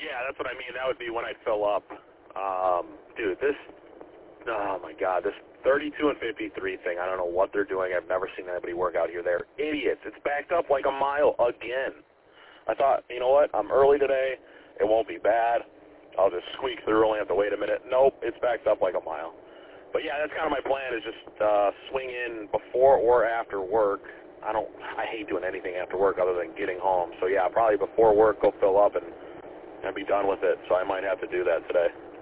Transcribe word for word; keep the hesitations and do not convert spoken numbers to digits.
Yeah, that's what I mean. That would be when I'd fill up. Um, dude, this, oh my God, this thirty-two and fifty-three thing, I don't know what they're doing. I've never seen anybody work out here. They're idiots. It's backed up like a mile again. I thought, you know what, I'm early today. It won't be bad. I'll just squeak through, only have to wait a minute. Nope, it's backed up like a mile. But yeah, that's kind of my plan, is just uh, swing in before or after work. I don't, I hate doing anything after work other than getting home. So yeah, probably before work, go fill up and, and be done with it. So I might have to do that today.